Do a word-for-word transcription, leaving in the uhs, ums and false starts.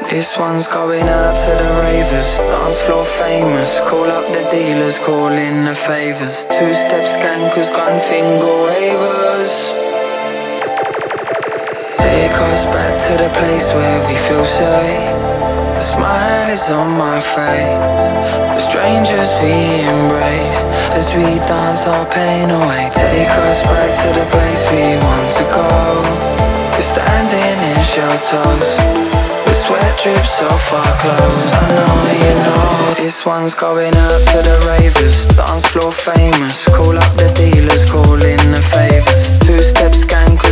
This one's going out to the ravers, dance floor famous. Call up the dealers, call in the favours. Two-step skankers, gun finger wavers. Take us back to the place where we feel safe. A smile is on my face. The strangers we embrace as we dance our pain away. Take us back to the place we want to go. We're standing in shelters. The sweat drips off our clothes. I know you know. This one's going out to the ravers, dance floor famous. Call up the dealers, call in the favours. Two-step skank